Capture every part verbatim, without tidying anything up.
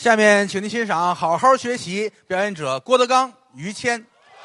下面，请您欣赏好好学习表演者郭德纲、于谦。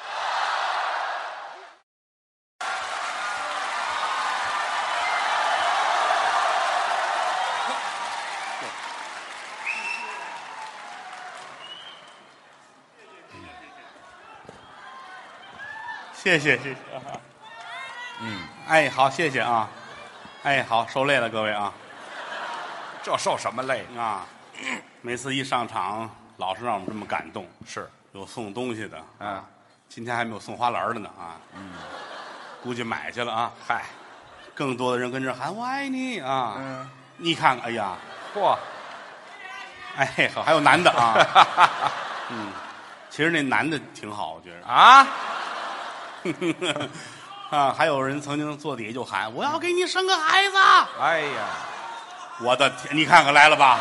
谢谢谢谢，嗯，哎，好，谢谢啊，哎，好，受累了各位啊， 这受什么累啊？每次一上场，老是让我们这么感动， 是有送东西的， 啊， 今天还没有送花篮的呢啊，嗯，估计买去了啊， 嗨， 更多的人跟这喊我爱你啊， 嗯， 你看看，哎呀， 嚯， 哎，好，还有男的啊，嗯，其实那男的挺好，我觉得啊。 啊，还有人曾经坐底下就喊：“我要给你生个孩子。” 哎呀， 我的天，你看看来了吧？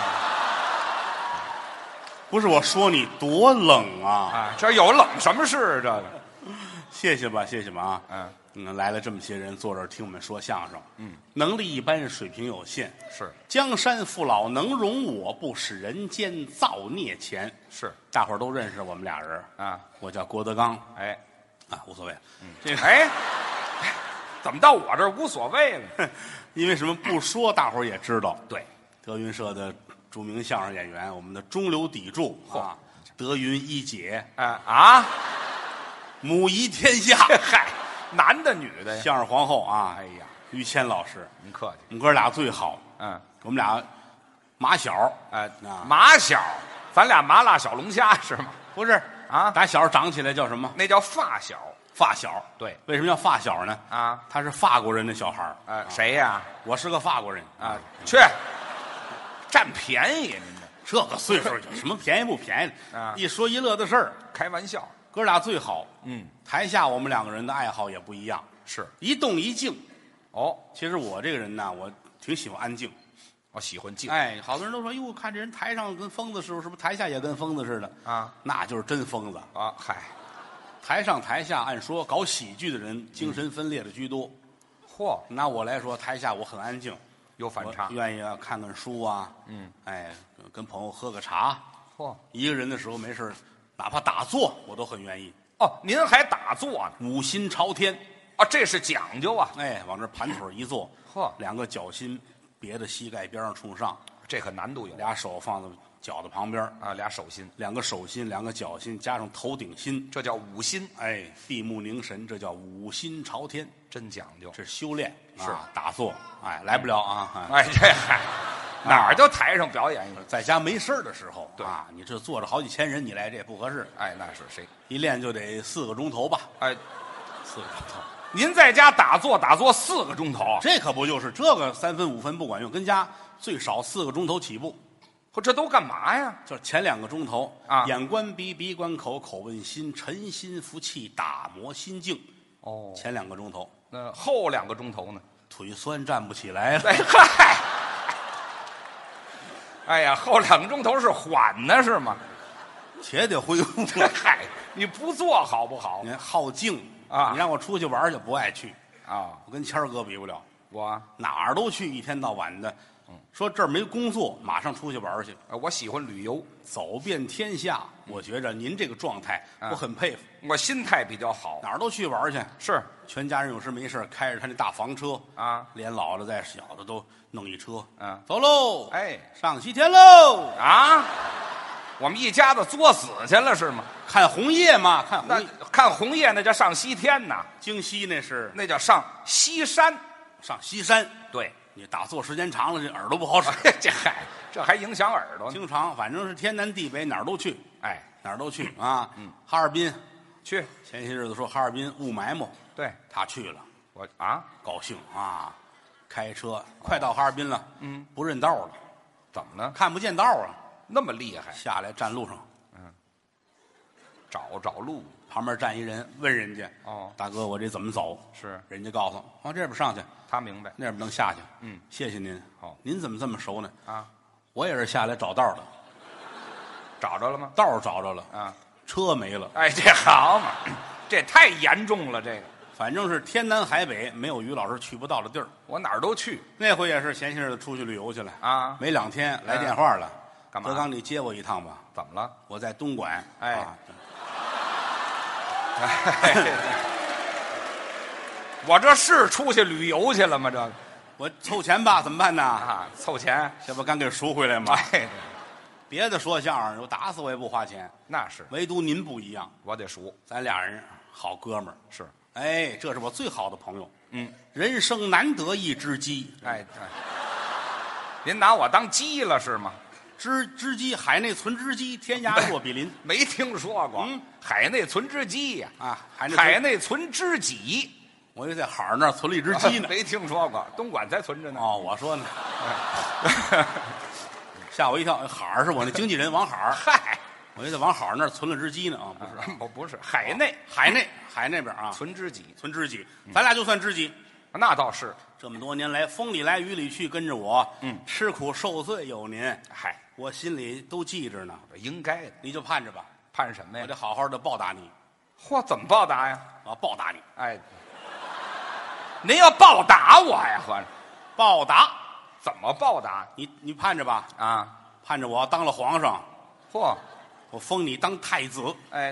不是我说你多冷啊！ 啊，这有冷什么事？这个， 谢谢吧，谢谢吧啊！ 嗯嗯，来了这么些人坐这儿听我们说相声，嗯，能力一般，水平有限， 是江山父老能容我，不使人间造孽钱。 是， 大伙儿都认识我们俩人啊， 我叫郭德纲， 哎。 啊，无所谓。 嗯， 这个哎，怎么到我这儿无所谓了？ 因为什么不说，大伙儿也知道。 对， 德云社的著名相声演员，我们的中流砥柱啊，德云一姐， 啊啊， 母仪天下。 嗨，男的女的呀？ 相声皇后啊， 哎呀， 于谦老师， 您客气。 我们哥俩最好。 嗯， 我们俩马小， 哎， 啊， 麻小，咱俩麻辣小龙虾是吗？ 不是啊， 打小长起来叫什么？ 那叫发小。 发小。 对， 为什么叫发小呢？ 啊， 他是法国人的小孩儿。 呃，谁呀？ 我是个法国人啊，去占便宜，您这这个岁数有什么便宜不便宜的？ 啊一说一乐的事儿， 开玩笑。 哥俩最好。 嗯， 台下我们两个人的爱好也不一样， 是一动一静。 哦， 其实我这个人呢，我挺喜欢安静。 我喜欢静。 哎，好多人都说，哟，看这人台上跟疯子似的，是不是台下也跟疯子似的？ 啊， 那就是真疯子。 啊，嗨， 台上台下，按说搞喜剧的人精神分裂的居多。 嚯， 拿我来说，台下我很安静， 有反差我。愿意啊看看书啊， 嗯， 哎，跟朋友喝个茶。 嚯， 一个人的时候没事，哪怕打坐，我都很愿意。 哦，您还打坐呢？ 五心朝天， 啊，这是讲究啊。 哎，往这盘腿一坐， 嚯， 两个脚心别的膝盖边上冲上， 这可难度有俩手放在脚的旁边， 啊，俩手心， 两个手心，两个脚心，加上头顶心， 这叫五心， 哎，闭目凝神，这叫五心朝天， 真讲究。 这是修炼， 是啊打坐，哎，来不了啊，哎哎，这嗨，哪儿就台上表演一个？ 在家没事儿的时候， 对啊，你这坐着好几千人，你来这也不合适， 哎，那是谁？ 一练就得四个钟头吧， 哎， 四个钟头， 您在家打坐打坐四个钟头， 这可不就是这个三分五分不管用，跟家最少四个钟头起步。 嚯，这都干嘛呀？ 就是前两个钟头啊眼观鼻，鼻观口，口问心，沉心服气，打磨心境。 哦， 前两个钟头那后两个钟头呢？ 腿酸站不起来了， 哎嗨，哎呀，后两个钟头是缓呢是吗？ 且得恢复。 嗨，你不做好不好你看好静啊你让我出去玩去不爱去， 啊？ 我跟谦儿哥比不了， 我哪儿都去，一天到晚的。说这儿没工作，马上出去玩去， 呃我喜欢旅游， 走遍天下。我觉着您这个状态， 啊我很佩服。 我心态比较好。 哪儿都去玩去， 是全家人有事没事开着他那大房车啊， 连老的带小的都弄一车， 嗯走喽， 哎上西天喽， 啊，我们一家子作死去了是吗？ 看红叶嘛，看红那叶。 看红叶那叫上西天呐， 京西那是那叫上西山。 上西山， 对， 你打坐时间长了，这耳朵不好使。 这嗨，这还影响耳朵呢。 经常反正是天南地北哪儿都去， 哎， 哪儿都去啊。嗯，哈尔滨去， 前些日子说哈尔滨雾霾嘛， 对他去了， 我啊， 高兴啊，开车快到哈尔滨了， 嗯， 不认道了， 怎么呢？ 看不见道啊， 那么厉害， 下来站路上， 找找路旁边站一人，问人家， 哦， 大哥，我这怎么走？ 是人家告诉往这边上去， 他明白那边能下去。 嗯， 谢谢您。 好您怎么这么熟呢？ 啊？ 我也是下来找道的， 找着了吗？ 道找着了， 啊， 车没了。 哎，这好嘛，这太严重了，这个反正是天南海北没有于老师去不到的地儿。 我哪儿都去那回也是前些日子出去旅游去了啊。 没两天来电话了， 干嘛？德刚，你接我一趟吧。 怎么了？ 我在东莞。 哎。 啊我这是出去旅游去了吗？这我凑钱吧，怎么办呢？ 啊，凑钱， 这不刚给赎回来吗？ 哎， 别的说相声，我打死我也不花钱。 那是， 唯独您不一样， 我得赎。 咱俩人好哥们儿是， 哎，这是我最好的朋友。 嗯， 人生难得一知己。 哎，哎您拿我当鸡了是吗？ 知知己，海内存知己，天涯若比邻。 没听说过。 嗯， 海内存知己呀。 啊，海内海内存知己。 我以为在海儿那儿存了一只鸡呢。 没听说过，东莞才存着呢。 哦，我说呢，吓我一跳。海儿是我那经纪人王海儿。 嗨， 我以为在王海儿那儿存了只鸡呢。啊，不是， 不不是，海内海内海那边啊， 存知己， 存知己，咱俩就算知己。 那倒是。 这么多年来，风里来雨里去，跟着我， 嗯， 吃苦受罪有您， 嗨， 我心里都记着呢。 应该的， 你就盼着吧， 盼什么呀？ 我得好好的报答你。 嚯，怎么报答呀？ 我要报答你。 哎，您要报答我呀？合着报答怎么报答？ 你，你盼着吧， 啊， 盼着我当了皇上， 嚯， 我封你当太子。 哎，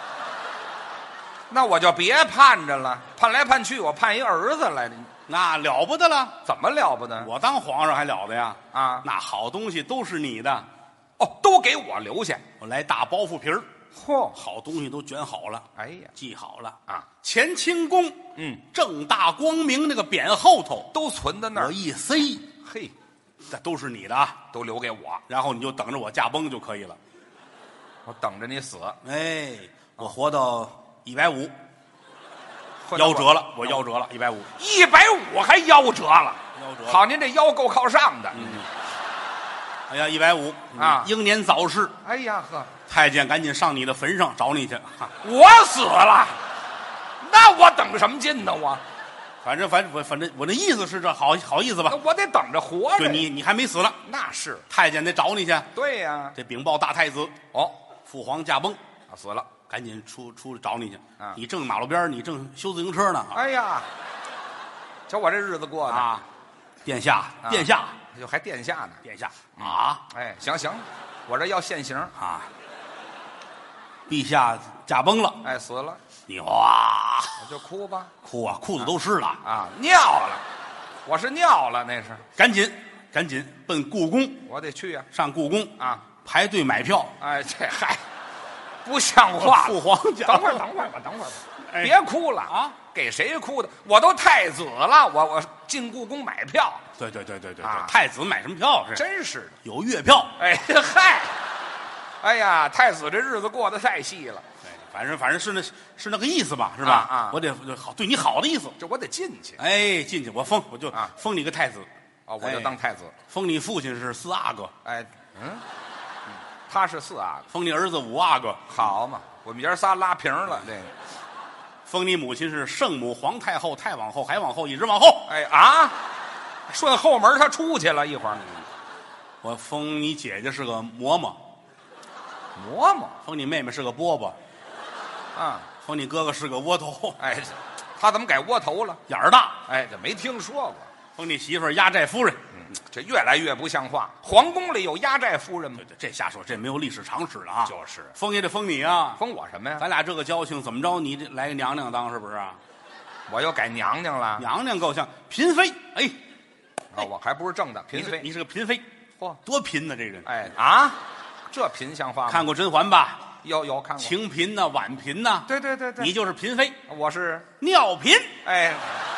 那我就别盼着了，盼来盼去，我盼一儿子来的， 那了不得了， 怎么了不得？ 我当皇上还了得呀？ 啊， 那好东西都是你的， 哦，都给我留下。 我来大包袱皮儿， 嚯， 好东西都卷好了， 哎呀， 记好了啊。 乾清宫， 嗯， 正大光明那个匾后头都存在那儿。 我一塞， 嘿， 这都是你的啊， 都留给我， 然后你就等着我驾崩就可以了。 我等着你死。 哎，我活到一百五， 或者夭折了，我夭折了，一百五， 一百五还夭折了。 夭折了。 好，您这腰够靠上的。 嗯，哎呀，一百五啊英年早逝。 哎呀呵， 太监赶紧上你的坟上找你去。哈我死了，那我等什么劲呢？我， 反正反正我反正我那意思是这好好意思吧那？我得等着活着。 对你你还没死了， 那是太监得找你去。 对呀。 这禀报大太子， 哦， 父皇驾崩， 啊死了。 赶紧出出来找你去。 啊你正马路边儿你正修自行车呢。 哎呀，瞧我这日子过的， 啊，殿下， 啊殿下， 就还殿下呢。 殿下啊哎，行行，我这要现行。 啊！陛下驾崩了， 哎，死了， 你哇我就哭吧。 哭啊，裤子都湿了。 啊，尿了，我是尿了，那是。 赶紧赶紧奔故宫， 我得去呀。 上故宫啊， 排队买票。 哎，这嗨，不像话了。 父皇驾等会儿，等会儿吧，等会儿吧， 哎别哭了啊！ 给谁哭的？我都太子了，我我进故宫买票， 对对对对对对， 啊太子买什么票是？ 真是的。 有月票。 哎嗨，哎呀，太子这日子过得太细了， 对，反正反正是那是那个意思吧，是吧？ 啊啊我得我得好对你好的意思。 这我得进去哎，进去我封我就啊封你个太子， 啊，我就当太子。 封你父亲是四阿哥， 哎，嗯，他是四阿哥， 封你儿子五阿哥， 好嘛，我们爷儿仨拉平了，这个。 封你母亲是圣母皇太后，太往后还往后一直往后。 哎啊，顺后门他出去了一会儿， 我封你姐姐是个嬷嬷， 嬷嬷封你妹妹是个饽饽， 啊， 封你哥哥是个窝头， 哎，他怎么改窝头了？ 眼儿大。 哎，这没听说过。 封你媳妇儿压寨夫人， 嗯，这越来越不像话。皇宫里有压寨夫人吗对？对，这瞎说，这没有历史常识了啊。 就是封也得封你啊， 封我什么呀？ 咱俩这个交情，怎么着你得来个娘娘当是不是啊？ 我又改娘娘了。 娘娘够呛，嫔妃，哎， 啊，我还不是正的嫔妃。 你是你是个嫔妃， 嚯， 多嫔呢这人。 哎啊，这嫔像话吗？ 看过甄嬛吧？ 有有看过。 晴嫔呐，婉嫔呐， 对对对对， 你就是嫔妃， 我是尿嫔。 哎，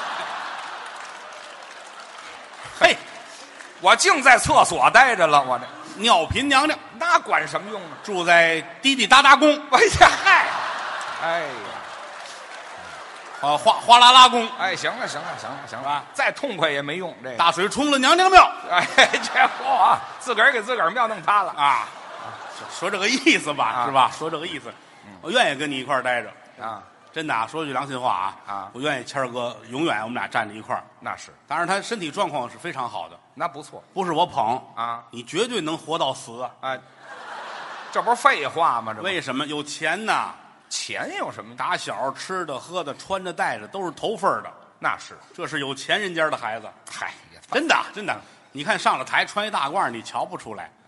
嘿， 我净在厕所待着了，我这尿嫔娘娘那管什么用啊？ 住在滴滴答答宫， 哎呀嗨，哎呀， 啊，哗哗啦啦宫， 哎，行了行了行了行了啊， 再痛快也没用这个。 大水冲了娘娘庙哎，这嚯，自个儿给自个儿庙弄塌了。 啊，说这个意思吧， 啊是吧？说这个意思，我愿意跟你一块儿待着， 啊， 真的啊，说句良心话啊， 啊我愿意谦儿哥永远我们俩站在一块儿。 那是， 当然，他身体状况是非常好的， 那不错不是我捧啊， 你绝对能活到死啊！ 哎，这不是废话吗？这不为什么？有钱呐！ 钱有什么？ 打小吃的、喝的、穿的、戴的都是头份儿的， 那是， 这是有钱人家的孩子， 嗨， 真的真的。你看上了台穿一大褂，你瞧不出来， 啊，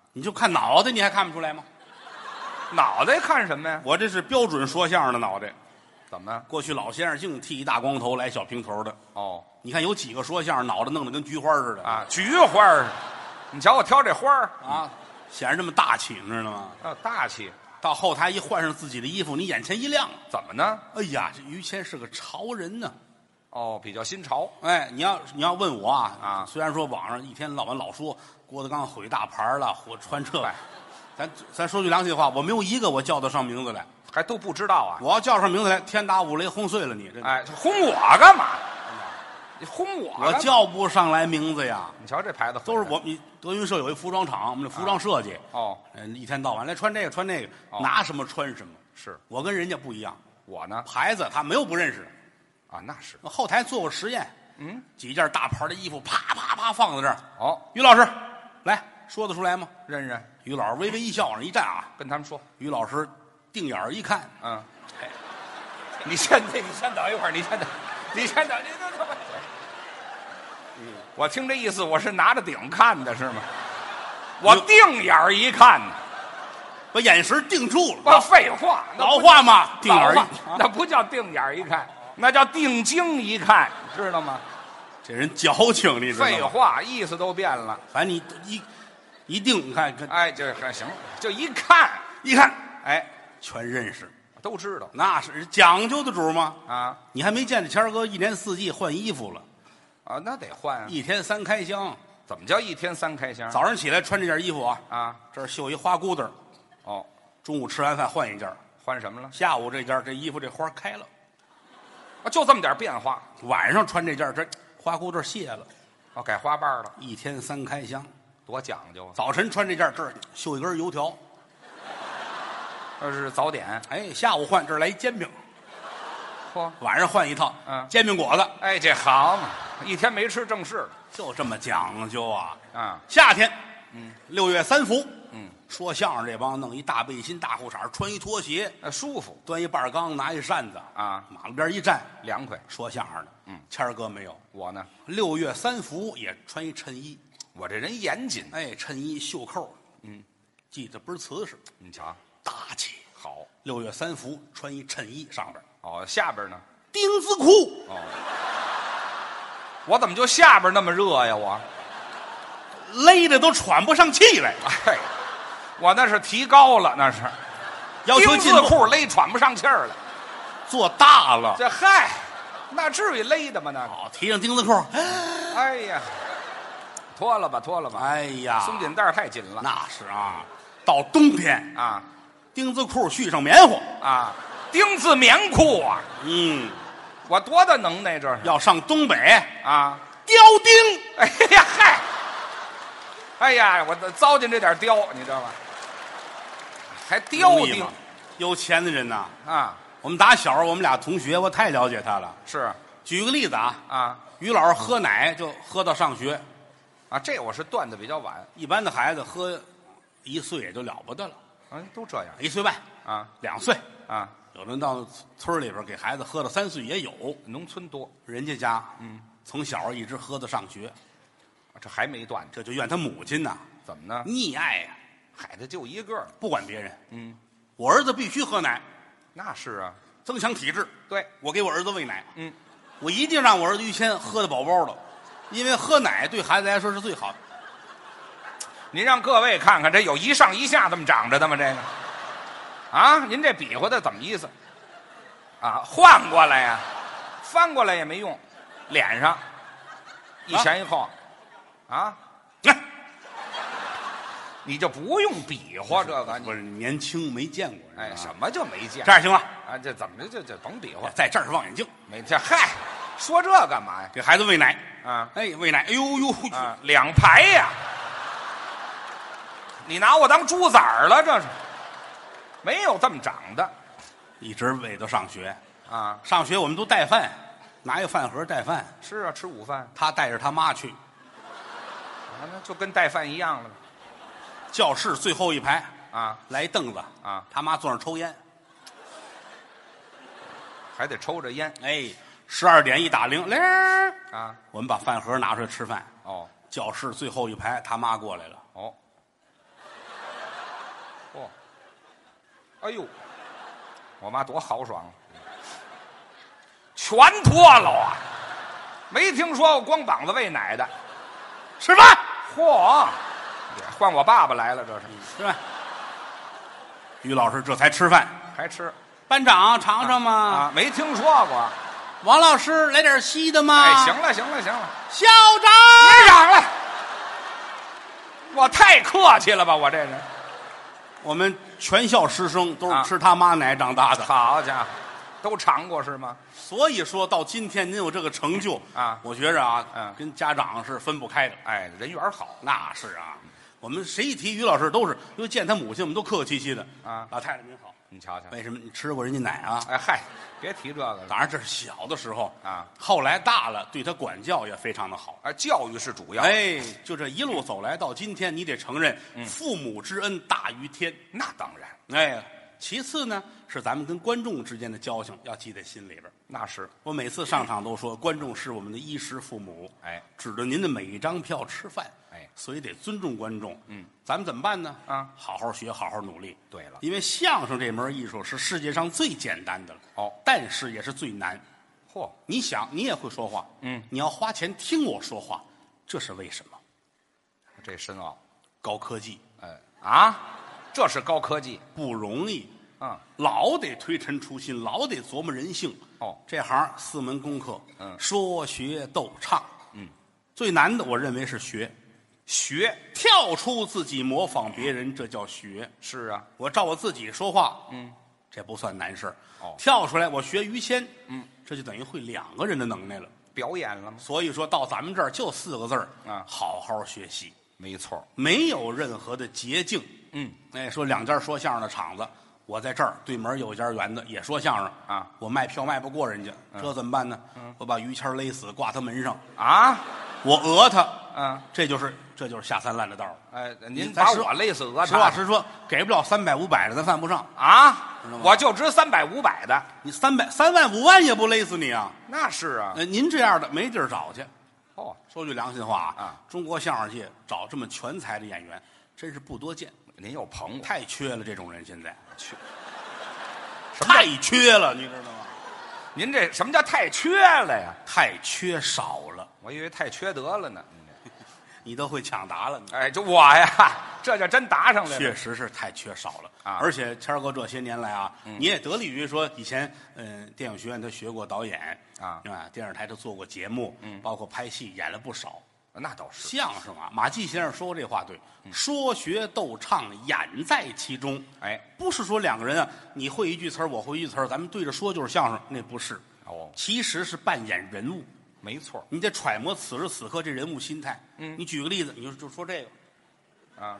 你就看脑袋，你还看不出来吗？ 脑袋看什么呀？ 我这是标准说相声的脑袋。 怎么？ 过去老先生净剃一大光头，来小平头的。 哦， 你看有几个说相声脑袋弄得跟菊花似的啊，菊花儿。你瞧我挑这花儿啊，显得这么大气，你知道吗？ 啊，大气。 到后台一换上自己的衣服，你眼前一亮。 怎么呢？ 哎呀，这于谦是个潮人呢。 哦，比较新潮。 哎，你要你要问我啊啊， 虽然说网上一天到晚老说郭德纲毁大牌了，或穿这个，咱咱说句良心话，我没有一个我叫得上名字来， 还都不知道啊。 我要叫上名字来，天打五雷轰碎了你。这哎，轰我干嘛？你轰我？ 我叫不上来名字呀。 你瞧这牌子， 都是我们德云社有一服装厂，我们的服装设计。 哦， 嗯，一天到晚来穿这个穿那个，拿什么穿什么。 是我跟人家不一样， 我呢牌子他没有不认识的。 啊，那是。 后台做过实验， 嗯， 几件大牌的衣服啪啪啪放在这儿。 哦， 于老师，来说得出来吗？ 认认。 于老师微微一笑，往上一站啊， 跟他们说。 于老师定眼儿一看， 嗯，哎，你先你先等一会儿，你先等，你先等，你等等。嗯，我听这意思，我是拿着顶看的是吗？我定眼儿一看， 把眼神定住了。 不，废话， 老话嘛，定眼儿一， 那不叫定眼儿一看，那叫定睛一看，知道吗？ 这人矫情，你知道吗？ 废话，意思都变了。 反正你一一定，你看看， 哎，这还行，就一看一看， 哎， 全认识， 都知道。 那是讲究的主吗？ 啊， 你还没见着谦儿哥一年四季换衣服了啊？那得换啊！ 一天三开箱。 怎么叫一天三开箱？ 早上起来穿这件衣服啊， 啊， 这儿绣一花骨朵。 哦， 中午吃完饭换一件， 换什么了？ 下午这件这衣服这花开了， 啊，就这么点变化。 晚上穿这件这花骨朵谢了， 哦，改花瓣了。 一天三开箱， 多讲究啊！ 早晨穿这件这儿绣一根油条， 这是早点。 哎，下午换这儿来一煎饼， 嚯， 晚上换一套， 嗯， 煎饼果子。 哎，这好嘛，一天没吃正事了。 就这么讲究啊！ 啊， 夏天， 嗯， 六月三伏， 嗯， 说相声这帮弄一大背心、大裤衩，穿一拖鞋， 那舒服， 端一半缸，拿一扇子啊， 马路边一站， 凉快。 说相声的， 嗯， 谦儿哥没有， 我呢， 六月三伏也穿一衬衣， 我这人严谨。 哎，衬衣袖扣， 嗯， 系得倍儿瓷实， 你瞧， 大气。 好。 六月三伏穿一衬衣上边， 哦，下边呢？ 丁字裤。 哦，我怎么就下边那么热呀？我勒得都喘不上气来。 哎，我那是提高了，那是要求丁字裤勒喘不上气儿了。 做大了， 这嗨，那至于勒的吗？那好，提上丁字裤。 哎呀，脱了吧，脱了吧。 哎呀， 松紧带太紧了。 那是啊，到冬天啊， 丁字裤续上棉花啊，丁字棉裤啊。 嗯， 我多大能耐这是？ 要上东北啊， 雕钉。 哎呀嗨，哎呀，我糟践这点雕，你知道吧？还雕钉， 有钱的人呐啊！ 我们打小我们俩同学，我太了解他了。 是， 举个例子啊啊， 于老师喝奶就喝到上学， 啊，这我是断的比较晚。 一般的孩子喝一岁也就了不得了， 嗯，都这样。 一岁半啊， 两岁啊， 有的到村里边给孩子喝到三岁也有。 农村多， 人家家嗯， 从小一直喝到上学， 这还没断， 这就怨他母亲呐， 怎么呢？ 溺爱呀、 孩子就一个， 不管别人。 嗯， 我儿子必须喝奶， 那是啊， 增强体质。 对， 我给我儿子喂奶， 嗯， 我一定让我儿子于谦喝的饱饱的，因为喝奶对孩子来说是最好的。 您让各位看看，这有一上一下这么长着的吗？这个，啊，您这比划的怎么意思？啊，换过来呀，翻过来也没用，脸上一前一后，啊， 来， 你就不用比划这个， 不是年轻没见过。 哎，什么就没见？ 这样行吗？ 啊，这怎么就就甭比划？ 在这儿是望远镜， 没这嗨，说这干嘛呀？ 给孩子喂奶啊， 哎，喂奶，哎呦呦， 啊，两排呀！你拿我当猪崽儿了？这是没有这么长的， 一直喂到上学。 啊， 上学我们都带饭，拿一个饭盒带饭。 是啊，吃午饭， 他带着他妈去啊，那就跟带饭一样了。 教室最后一排啊， 来一凳子啊， 他妈坐那抽烟， 还得抽着烟。 哎，十二点一打铃，铃儿啊， 我们把饭盒拿出来吃饭。 哦， 教室最后一排他妈过来了。 哦， 哦，哎呦，我妈多豪爽啊！全脱了啊！没听说过光膀子喂奶的。 吃饭， 嚯，也换我爸爸来了，这是吃饭。于老师这才吃饭。 还吃班长尝尝吗？ 啊？没听说过。 王老师来点稀的吗？ 哎，行了行了行了， 校长， 别嚷了，我太客气了吧，我这人。 我们全校师生都啊是吃他妈奶长大的。 好家伙，都尝过是吗？ 所以说到今天您有这个成就啊我觉着啊， 嗯跟家长是分不开的。 哎，人缘好。 那是啊，我们谁一提于老师都是，因为见他母亲，我们都客客气气的啊。 老太太您好， 你瞧瞧， 为什么你吃过人家奶啊？ 哎嗨，别提这个了。 当然这是小的时候啊， 后来大了，对他管教也非常的好。 啊，教育是主要。 哎，就这一路走来到今天，你得承认，父母之恩大于天。 那当然， 哎，其次呢，是咱们跟观众之间的交情要记在心里边。 那是。 我每次上场都说，观众是我们的衣食父母， 哎， 指着您的每一张票吃饭， 哎， 所以得尊重观众。 嗯， 咱们怎么办呢？ 啊， 好好学，好好努力。 对了， 因为相声这门艺术是世界上最简单的了， 哦， 但是也是最难。 嚯， 你想，你也会说话， 嗯， 你要花钱听我说话，这是为什么？ 这深奥。 高科技， 哎啊，这是高科技。 不容易。 嗯， 老得推陈出新，老得琢磨人性。 哦， 这行四门功课， 嗯说学逗唱， 嗯， 最难的我认为是学， 学。 跳出自己模仿别人，这叫学。 是啊。 我照我自己说话， 嗯， 这不算难事儿。 哦跳出来我学于谦， 嗯， 这就等于会两个人的能耐了。 表演了吗？ 所以说到咱们这儿就四个字儿啊好好学习， 没错。 没有任何的捷径。 嗯， 哎，说两家说相声的场子，我在这儿对门有一家圆的也说相声啊， 我卖票卖不过人家，这怎么办呢？ 嗯我把于谦勒死挂他门上， 啊， 我讹他， 嗯， 这就是这就是下三滥的道儿。 哎，您咱实把我累死讹实话他实说，给不了三百五百的，咱犯不上。 啊知道吗？ 我就值三百五百的。 你三百三万五万也不勒死你啊！ 那是啊。 呃，您这样的没地儿找去。 哦， 说句良心话啊， 中国相声界找这么全才的演员，真是不多见， 您有捧我。 太缺了这种人，现在缺什么叫太缺了，你知道吗？ 您这什么叫太缺了呀？ 太缺少了， 我以为太缺德了呢。 你都会抢答了。你哎，就我呀，这就真答上来了。 确实是太缺少了啊而且谦儿哥这些年来啊，你也得力于说以前嗯、呃电影学院他学过导演啊电视台他做过节目，嗯，包括拍戏演了不少。 那倒是。 相声啊，马季先生说过这话对，说学逗唱演在其中。 哎， 不是说两个人啊，你会一句词儿我会一句词儿咱们对着说就是相声，那不是。 哦， 其实是扮演人物， 没错。 你得揣摩此时此刻这人物心态。 嗯你举个例子，你就就说这个， 啊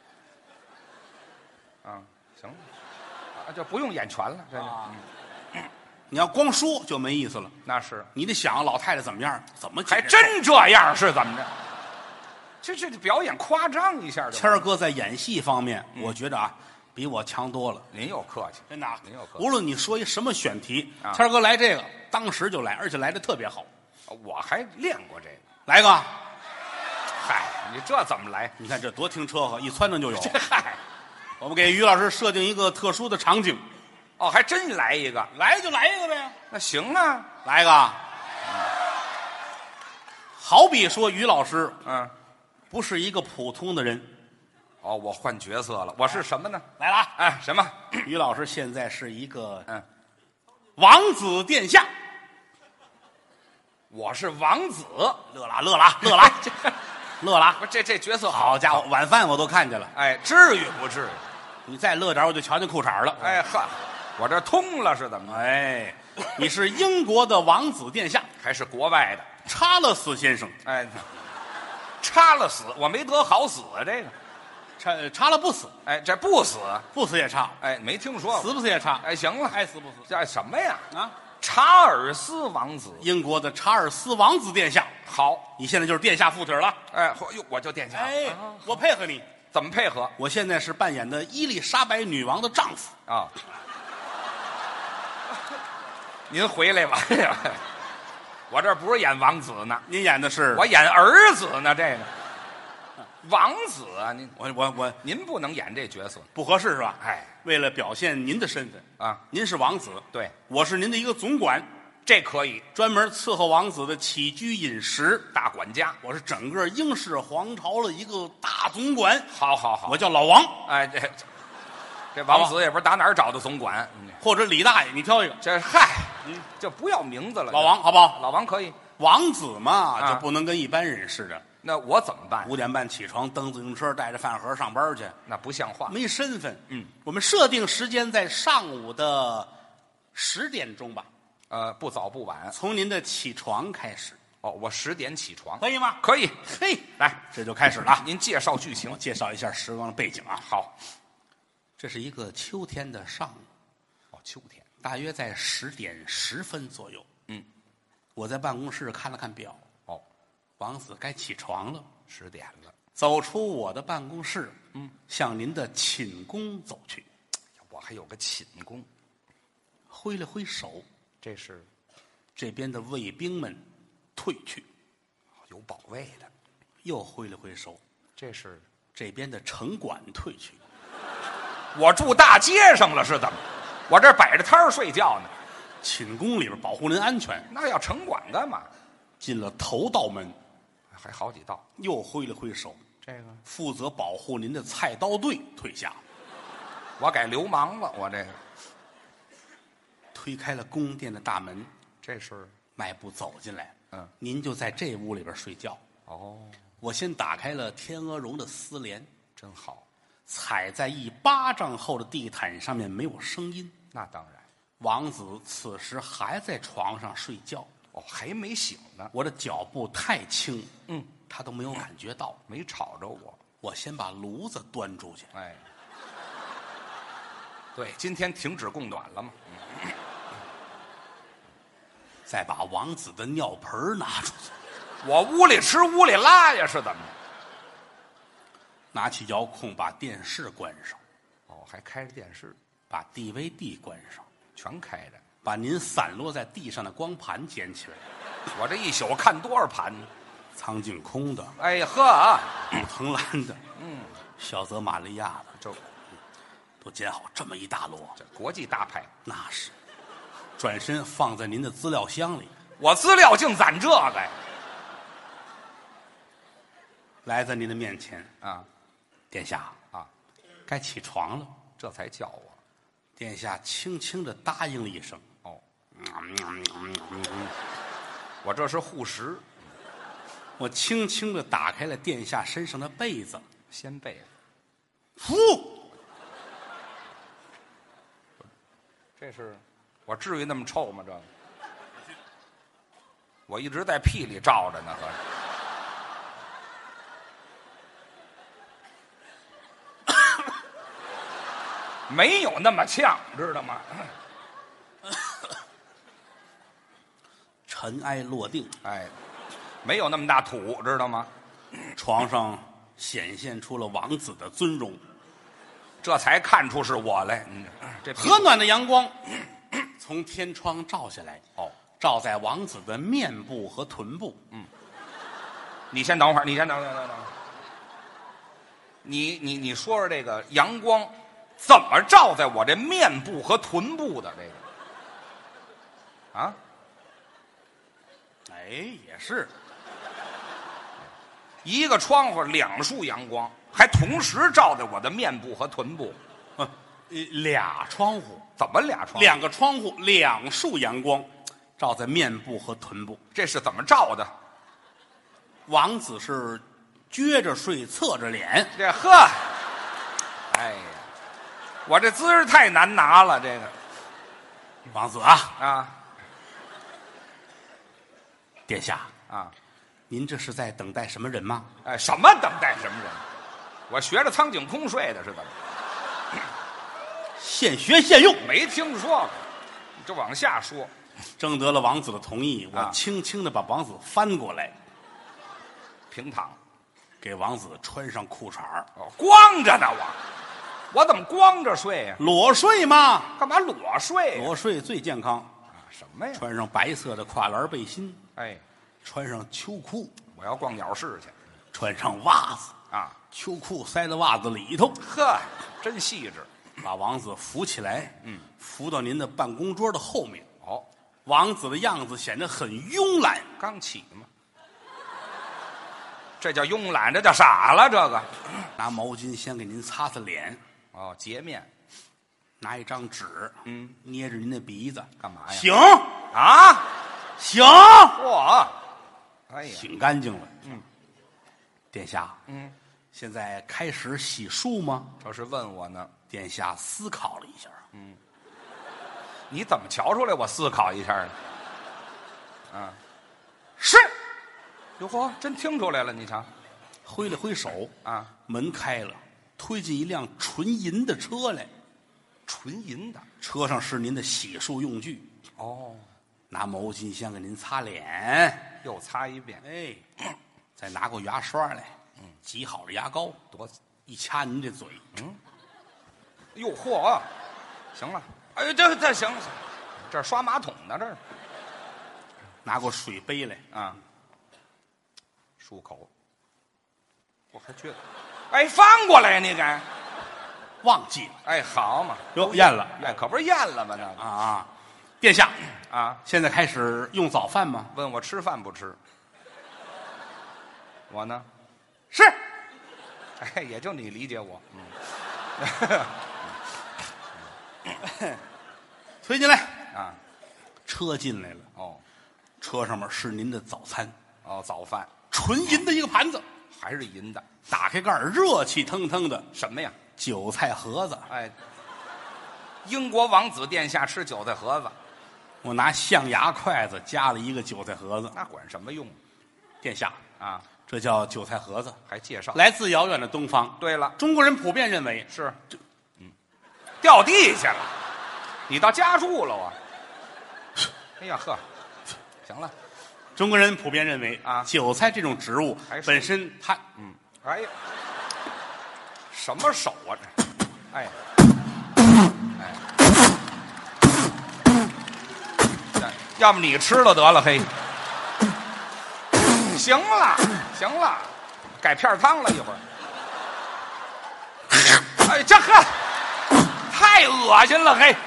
啊，行了，啊，就不用演全了，这就、 啊嗯你要光说就没意思了。 那是。 你得想老太太怎么样，怎么解还释真这样是怎么着？这这表演夸张一下就完了。 谦儿哥在演戏方面，我觉得啊，比我强多了。 您又客气。 真的啊， 您又客气无论你说一什么选题， 啊谦儿哥来这个，当时就来，而且来的特别好。 我还练过这个。 来个， 嗨，你这怎么来？ 你看这多听车呵，一窜腾就有。 这嗨， 我们给于老师设定一个特殊的场景， 哦，还真来一个。 来就来一个呗。 那行啊。 来一个，好比说于老师嗯。 不是一个普通的人。 哦，我换角色了，我是什么呢？ 来了啊， 哎，什么？ 于老师现在是一个嗯， 王子殿下。 我是王子。 乐了乐了乐了乐了！ 不，这这角色好。 好家伙，晚饭我都看见了。 哎，至于不至于？ 你再乐点，我就瞧见裤衩了。 哎呵，我这通了是怎么？ 哎，你是英国的王子殿下还是国外的？ 查勒斯先生。 哎，插了死，我没得好死啊，这个。 查查了不死， 哎，这不死。 不死也查， 哎，没听说过。 死不死也查。 哎，行了， 爱死不死这什么呀？ 啊！ 查尔斯王子。 英国的查尔斯王子殿下， 好。 你现在就是殿下附体了。 哎，嚯哟，我就殿下。 哎啊， 我配合你。 怎么配合我现在是扮演的伊丽莎白女王的丈夫。 啊？您回来吧。我这不是演王子呢， 您演的是我演儿子呢。这个王子啊，您我我我您不能演这角色。 不合适是吧？ 哎， 为了表现您的身份啊， 您是王子， 对， 我是您的一个总管， 这可以， 专门伺候王子的起居饮食。 大管家。 我是整个英式皇朝的一个大总管， 好好好， 我叫老王哎这这王子也不知道打哪儿找的总管，嗯或者李大爷，你挑一个。 这嗨， 嗯， 就不要名字了。 老王好不好？ 老王可以。 王子嘛， 啊就不能跟一般人似的。 那我怎么办？ 五点半起床，蹬自行车，带着饭盒上班去， 那不像话。 没身份。 嗯， 我们设定时间在上午的十点钟吧， 呃，不早不晚。 从您的起床开始， 哦，我十点起床， 可以吗？ 可以。 嘿， 来， 这就开始了啊。 您介绍剧情我。介绍一下时光的背景啊。 好。 这是一个秋天的上午， 哦，秋天。 大约在十点十分左右。 嗯， 我在办公室看了看表， 哦， 王子该起床了。 十点了。 走出我的办公室，嗯，向您的寝宫走去。 我还有个寝宫， 挥了挥手， 这是这边的卫兵们退去， 有保卫的。 又挥了挥手， 这是这边的城管退去。 我住大街上了是怎么？我这摆着摊儿睡觉呢。 寝宫里边保护您安全， 那要城管干嘛？ 进了头道门， 还好几道。 又挥了挥手， 这个负责保护您的菜刀队退下， 我改流氓了。我这个推开了宫殿的大门， 这是迈步走进来。 嗯， 您就在这屋里边睡觉。 哦， 我先打开了天鹅绒的丝帘， 真好。 踩在一巴掌厚的地毯上面，没有声音。 那当然。 王子此时还在床上睡觉， 哦，还没醒呢。 我的脚步太轻， 嗯， 他都没有感觉到。 没吵着我。 我先把炉子端出去， 哎，对，今天停止供暖了嘛。嗯， 再把王子的尿盆拿出去， 我屋里吃屋里拉呀，是怎么着？ 拿起遥控把电视关上， 哦，还开着电视， 把 D V D 关上， 全开着。 把您散落在地上的光盘捡起来， 我这一宿看多少盘呢？ 苍井空的、 哎呵啊， 武藤兰的、 嗯， 小泽玛利亚的， 这都捡好这么一大摞。 这国际大牌， 那是，转身放在您的资料箱里。 我资料净攒这个呀。 来在您的面前， 啊殿下啊， 该起床了。 这才叫我。 殿下轻轻地答应了一声。 哦， 嗯我这是护食， 我轻轻地打开了殿下身上的被子， 掀被子。 呼， 这是我至于那么臭吗？这个我一直在屁里照着呢，合着。没有那么呛，知道吗？ 尘埃落定， 哎，没有那么大土，知道吗？ 床上显现出了王子的尊容。 这才看出是我来。嗯，这屁股和暖的阳光从天窗照下来， 哦， 照在王子的面部和臀部。 你先等会儿，你先等等等等。你你你说说这个阳光怎么照在我这面部和臀部的这个？啊？ 哎，也是， 一个窗户两束阳光，还同时照在我的面部和臀部。 呃，俩窗户， 怎么俩窗？ 两个窗户，两束阳光，照在面部和臀部。 这是怎么照的？ 王子是撅着睡，侧着脸。 这呵，哎呀，我这姿势太难拿了，这个王子啊， 啊殿下， 啊， 您这是在等待什么人吗？ 哎，什么等待什么人？我学着苍井空睡的是怎么？ 现学现用。 没听说过，这往下说。 征得了王子的同意，我啊轻轻地把王子翻过来， 平躺， 给王子穿上裤衩儿哦，光着呢我，我怎么光着睡呀、 裸睡嘛， 干嘛裸睡呀、 裸睡最健康。 啊？什么呀？ 穿上白色的跨栏背心， 哎， 穿上秋裤， 我要逛鸟市去。 穿上袜子， 啊， 秋裤塞到袜子里头， 呵，真细致。 把王子扶起来， 嗯， 扶到您的办公桌的后面。 哦， 王子的样子显得很慵懒， 刚起嘛，这叫慵懒，这叫傻了。这个拿毛巾先给您擦擦脸， 哦，洁面。 拿一张纸， 嗯， 捏着您的鼻子， 干嘛呀？ 醒啊， 醒， 嚯，哎呀， 醒干净了。 嗯， 殿下， 嗯， 现在开始洗漱吗？ 这是问我呢。 殿下思考了一下， 嗯，你怎么瞧出来我思考一下呢？啊， 是， 哟嚯，真听出来了，你瞧。 挥了挥手， 啊， 门开了，推进一辆纯银的车来， 纯银的。 车上是您的洗漱用具。 哦， 拿毛巾先给您擦脸， 又擦一遍。 哎，再拿过牙刷来，嗯，挤好了牙膏， 多一掐您这嘴， 嗯，哟嚯，行了，哎呦，这这行了，这是刷马桶呢，这是拿过水杯来， 啊，漱口。我还觉得，哎，翻过来呀，你给， 忘记了， 哎，好嘛， 哟，咽了， 哎，可不是咽了吗？那个啊啊！殿下， 啊， 现在开始用早饭吗？ 问我吃饭不吃？我呢？ 是， 哎，也就你理解我。嗯， 推进来， 啊， 车进来了， 哦， 车上面是您的早餐， 哦，早饭纯银的一个盘子， 还是银的？ 打开盖儿，热气腾腾的什么呀？ 韭菜盒子。 哎，英国王子殿下吃韭菜盒子， 我拿象牙筷子夹了一个韭菜盒子。 那管什么用殿下， 啊？ 这叫韭菜盒子， 还介绍。 来自遥远的东方。 对了， 中国人普遍认为是这，嗯，掉地下了，你到家住了啊？哎呀呵，行了， 中国人普遍认为啊韭菜这种植物还是本身它嗯，哎呀，什么手啊这？哎，哎，要不你吃了得了，嘿。行了，行了，改片汤了一会儿。哎，这呵，太恶心了，嘿！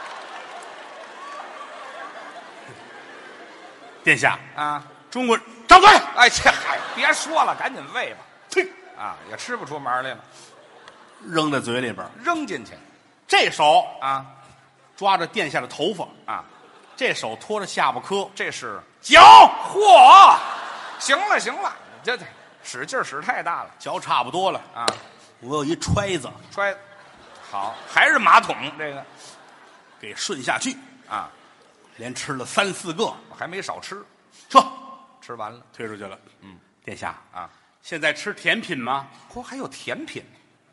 殿下， 啊， 中国张嘴， 哎，这嗨，别说了，赶紧喂吧。 呸， 啊，也吃不出门来了， 扔在嘴里边， 扔进去。 这手啊抓着殿下的头发， 啊， 这手托着下巴颏， 这是脚嚯！行了行了，这这使劲使太大了脚差不多了。 啊！ 我有一揣子， 摔，好，还是马桶这个给顺下去， 啊， 连吃了三四个， 我还没少吃， 撤， 吃完了推出去了。 嗯， 殿下， 啊。 现在吃甜品吗？ 嚯，还有甜品，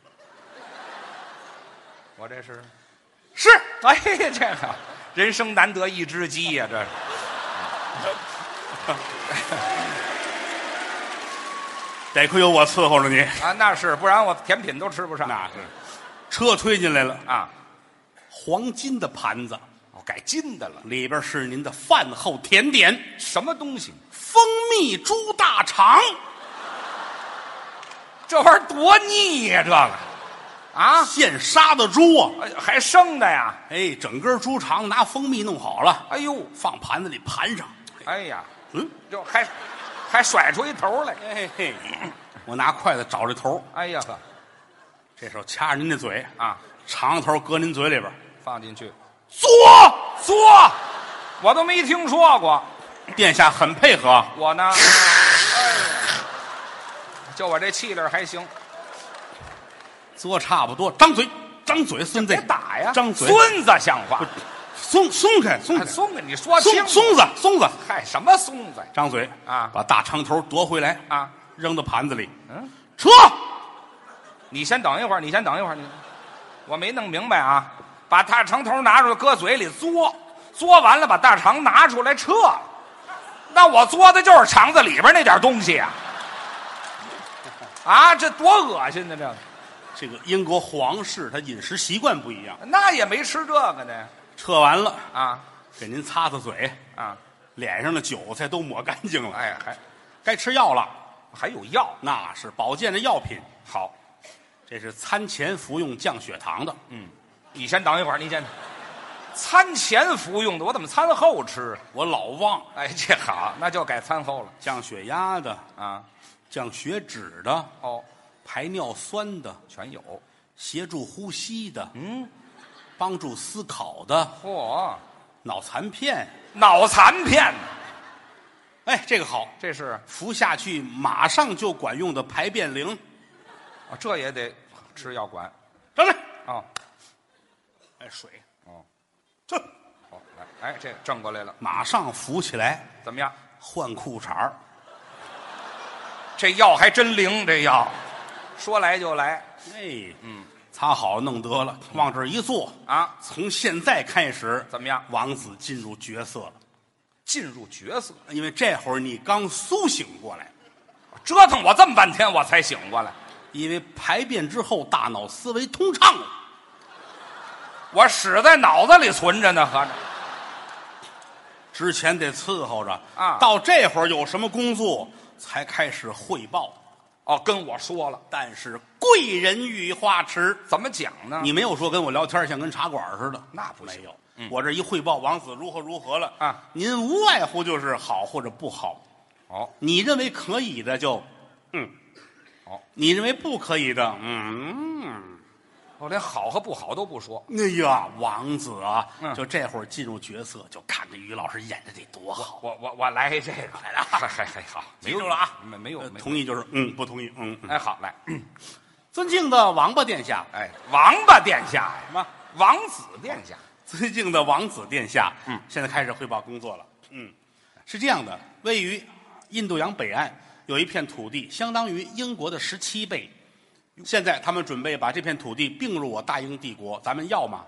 我这是是， 哎呀，这个人生难得一只鸡呀、这是。 得亏有我伺候着你。 啊，那是，不然我甜品都吃不上。 那是，车推进来了， 啊， 黄金的盘子， 哦，改金的了， 里边是您的饭后甜点， 什么东西？ 蜂蜜猪大肠。 这玩意儿多腻呀、这个啊， 现杀的猪啊！ 哎还生的呀？ 哎，整根猪肠拿蜂蜜弄好了， 哎呦， 放盘子里盘上。 哎呀， 嗯， 就还还甩出一头来。 哎嘿嘿，我拿筷子找这头， 哎呀呵， 这时候掐着您的嘴啊， 长头搁您嘴里边， 放进去， 嘬。 嘬，我都没听说过。 殿下很配合， 我呢，哎呀，就我这气力还行。 嘬差不多，张嘴，张嘴，孙子别，打呀！ 张嘴孙子像话， 松松开，松开， 哎松开，你说清松松子，松子， 嗨，什么松子张嘴啊把大长头夺回来， 啊？ 扔到盘子里， 嗯， 撤。 你先等一会儿，你先等一会儿，你我没弄明白啊！把大长头拿出来，搁嘴里嘬，嘬完了把大肠拿出来撤，那我嘬的就是肠子里边那点东西啊！啊，这多恶心呢！这个这个英国皇室他饮食习惯不一样， 那也没吃这个呢撤完了啊给您擦擦嘴， 啊！ 脸上的韭菜都抹干净了， 哎，还该吃药了。 还有药， 那是保健的药品。 好， 这是餐前服用降血糖的。 嗯，你先等一会儿，你先。餐前服用的，我怎么餐后吃？ 我老忘。 哎，这好，那就改餐后了。 降血压的啊， 降血脂的， 哦， 排尿酸的全有。 协助呼吸的， 嗯， 帮助思考的， 嚯， 脑残片。 脑残片， 哎，这个好， 这是服下去马上就管用的排便灵。 啊，这也得吃药管。 站着。 哦， 哎，水。 哦， 这。 好，来，哎，这正过来了， 马上扶起来， 怎么样？ 换裤衩儿。 这药还真灵，这药说来就来。 哎， 嗯， 擦好弄得了，往这儿一坐啊， 从现在开始怎么样？ 王子进入角色了， 进入角色， 因为这会儿你刚苏醒过来， 折腾我这么半天我才醒过来。 因为排便之后大脑思维通畅了， 我屎在脑子里存着呢，合着之前得伺候着啊， 到这会儿有什么工作才开始汇报。 哦，跟我说了， 但是贵人语花迟， 怎么讲呢？ 你没有说跟我聊天像跟茶馆似的， 那不行没有。 嗯、 我这一汇报，王子如何如何了啊？ 您无外乎就是好或者不好。 哦， 你认为可以的就，嗯， 哦， 你认为不可以的，嗯， 我连好和不好都不说。 哎呀，王子啊， 嗯、 就这会儿进入角色，就看着于老师演的得多好。 我我我来这个来了，还还还好， 记住了啊， 没没有、呃、 同意就是嗯，不同意嗯。 哎，好来， 嗯、尊敬的王八殿下， 哎，王八殿下呀， 什么？ 王子殿下， 尊敬的王子殿下， 嗯， 现在开始汇报工作了。嗯，是这样的，位于印度洋北岸有一片土地，相当于英国的十七倍。现在他们准备把这片土地并入我大英帝国，咱们要吗？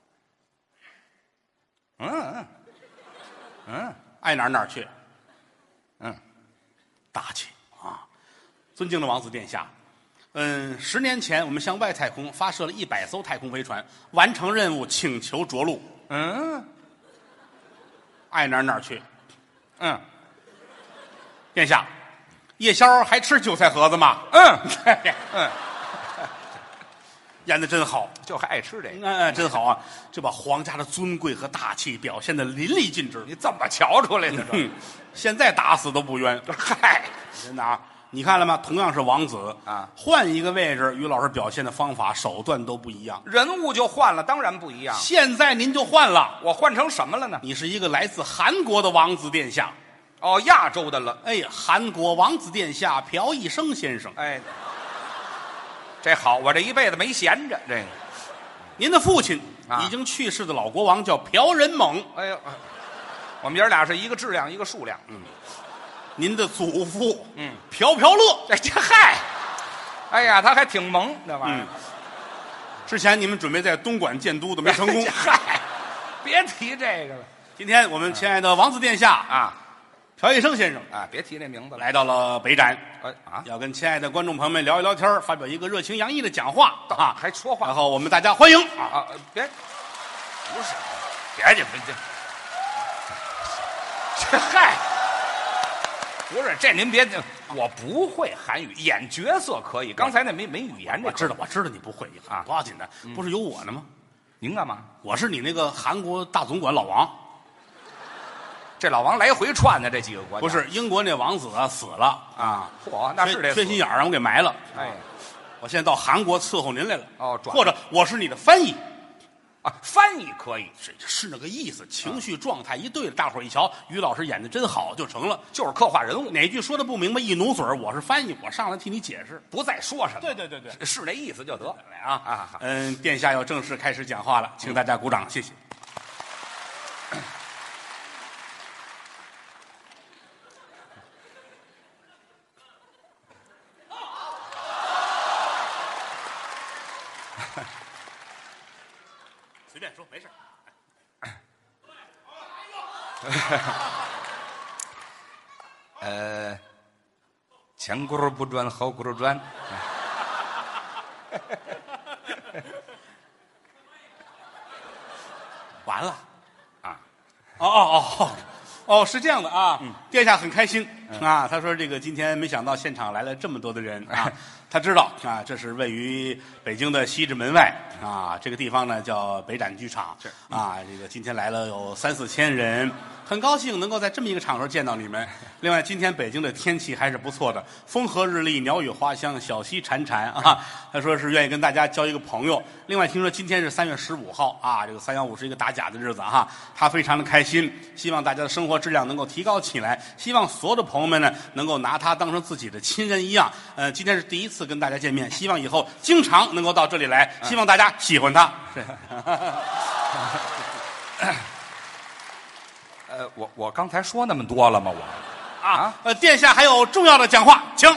嗯嗯嗯， 爱哪儿哪儿去。 嗯， 大气啊！尊敬的王子殿下，嗯，十年前我们向外太空发射了一百艘太空飞船，完成任务，请求着陆。 嗯， 爱哪儿哪儿去。 嗯， 殿下，夜宵还吃韭菜盒子吗？ 嗯嗯， 演的真好， 就还爱吃这个， 哎，真好啊！这把皇家的尊贵和大气表现的淋漓尽致。 你怎么瞧出来的？ 嗯，现在打死都不冤。 嗨， 真的啊！你看了吗？同样是王子啊， 换一个位置，于老师表现的方法、手段都不一样。 人物就换了，当然不一样。 现在您就换了， 我换成什么了呢？ 你是一个来自韩国的王子殿下。 哦，亚洲的了。 哎呀，韩国王子殿下朴义生先生。 哎，这好，我这一辈子没闲着。这个， 您的父亲、 啊、 已经去世的老国王叫朴仁猛。 哎呦，我们爷俩是一个质量一个数量。 嗯，您的祖父， 嗯， 朴朴乐。 哎，这嗨，哎呀，他还挺萌，这玩意儿、 嗯。之前你们准备在东莞建都的没成功。 嗨，别提这个了。 今天我们亲爱的王子殿下啊， 朴义生先生啊，别提这名字了， 来到了北展。 哎啊， 要跟亲爱的观众朋友们聊一聊天，发表一个热情洋溢的讲话啊， 还说话。 然后我们大家欢迎啊啊，别，不是，别介别介，这嗨，不是这您别，我不会韩语，演角色可以，刚才那没没语言这。 我知道，我知道你不会啊，不要紧的，不是有我呢吗？ 您干嘛？ 我是你那个韩国大总管老王。 这老王来回串的这几个国家， 不是英国那王子啊死了啊， 嚯，那是这缺心眼儿让我给埋了。 哎， 我现在到韩国伺候您来了。 哦， 或者我是你的翻译啊，翻译可以， 是是那个意思，情绪状态一对了，大伙儿一瞧，于老师演的真好，就成了， 就是刻画人物。 哪句说的不明白，一努嘴儿，我是翻译，我上来替你解释， 不再说什么。 对对对对， 是那意思就得啊啊！嗯，殿下要正式开始讲话了，请大家鼓掌，谢谢。随便说，没事。 呃，前轱辘不转，后轱辘转。 完了， 啊！ 哦哦哦哦，是这样的啊！嗯，殿下很开心， 啊，他说这个今天没想到现场来了这么多的人啊，他知道啊，这是位于北京的西直门外啊，这个地方呢叫北展剧场， 是啊，这个今天来了有三四千人，很高兴能够在这么一个场合见到你们。另外，今天北京的天气还是不错的，风和日丽，鸟语花香，小溪潺潺啊。他说是愿意跟大家交一个朋友。另外，听说今天是三月十五号啊，这个三幺五是一个打假的日子哈、啊，他非常的开心，希望大家的生活质量能够提高起来，希望所有的朋友们呢能够拿他当成自己的亲人一样。呃，今天是第一次跟大家见面，希望以后经常能够到这里来，希望大家喜欢他。是。 呃，我我刚才说那么多了吗？我啊，呃，殿下还有重要的讲话，请。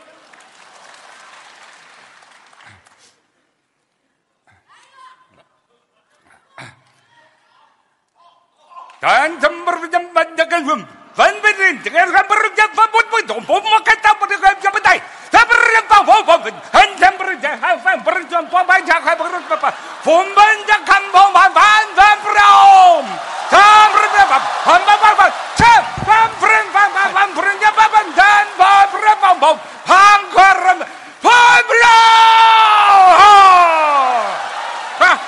咱怎么不怎么这个人，分分人这个还不是这不不不懂，不么看到不这个这不对，他不是把我我很真不是这还反不是这不把这还不是不不，我们这看不完反反不了，他不是这把反反反反，这反不是反反反不是这反反反反不是反反反可人反不了啊！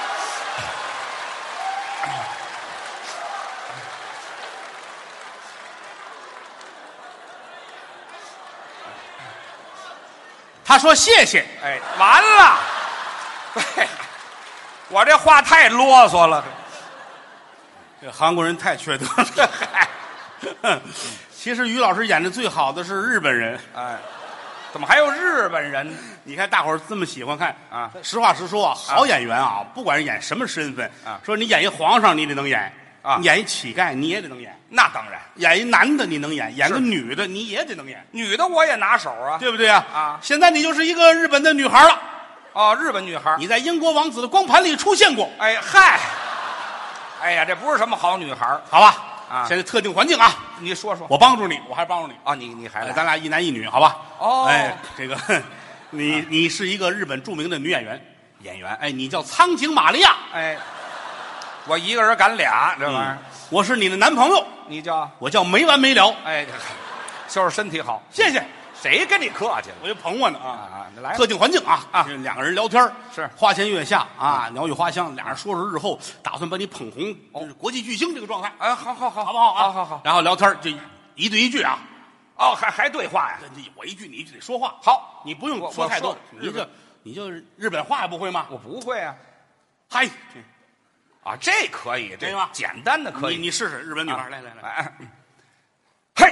他说谢谢， 哎，完了，对，我这话太啰嗦了。 这韩国人太缺德了。其实于老师演的最好的是日本人， 哎，怎么还有日本人？ 你看大伙儿这么喜欢看啊！ 实话实说啊，好演员啊，不管是演什么身份啊， 说你演一皇上你得能演啊， 你演一乞丐你也得能演， 那当然， 演一男的你能演，演个是女的你也得能演， 女的我也拿手啊。 对不对啊？ 啊现在你就是一个日本的女孩了， 哦，日本女孩， 你在英国王子的光盘里出现过， 哎嗨，哎呀，这不是什么好女孩， 好吧？ 啊现在特定环境啊， 你说说。 我帮助你，我还帮助你。 啊，你你还来？ 哎咱俩一男一女，好吧？ 哦哎，这个，你你是一个日本著名的女演员，演员，哎，你叫苍井玛利亚， 哎，我一个人赶俩，这玩意儿， 我是你的男朋友， 你叫我叫没完没了， 哎，就是身体好， 谢谢。 谁跟你客气了？ 我就捧我呢啊！ 啊，你来吧特定环境啊啊这两个人聊天儿是花前月下啊，鸟语花香，俩人说说日后打算把你捧红，就是国际巨星这个状态， 哎，好好好， 好不好啊？ 好好好。 然后聊天儿就一对一句啊， 哦，还还对话呀？ 这我一句你一句得说话， 好， 你不用我说太多我， 你就你就日本话也不会吗？ 我不会啊。 嗨， 啊，这可以，这对吧简单的可以。 你你试试日本女孩， 啊来来来， 哎，嘿，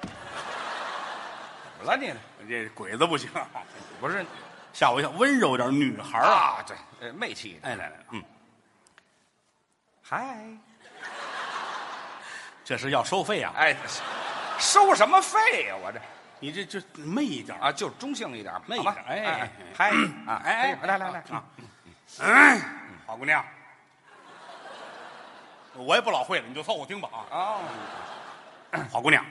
怎么了你？ 这鬼子不行， 不是吓我一跳，温柔点女孩啊， 啊？对，呃，媚气的。 哎来来来，嗯， 嗨， 这是要收费啊， 哎，收什么费呀？我这你这就媚一点啊，就中性一点吧， 媚一好吧点哎哎，嗨啊， 哎哎来来来啊啊， 嗯，好姑娘，我也不老会了，你就凑合听吧啊。 哦， 好姑娘，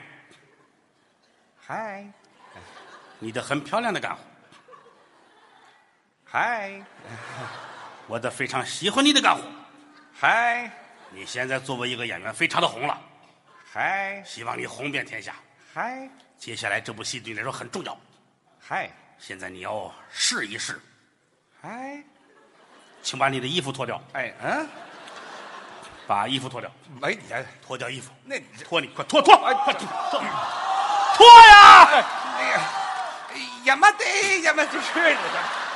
嗨你的很漂亮的干活， 嗨我的非常喜欢你的干活。 嗨你现在作为一个演员非常的红了， 嗨希望你红遍天下。 嗨接下来这部戏对你来说很重要， 嗨现在你要试一试， 嗨， 请把你的衣服脱掉， 哎嗯， 把衣服脱掉， 没你这脱掉衣服， 那你这脱你快脱脱， 哎快脱脱脱呀！ 那个，哎呀妈的呀妈，这是你的。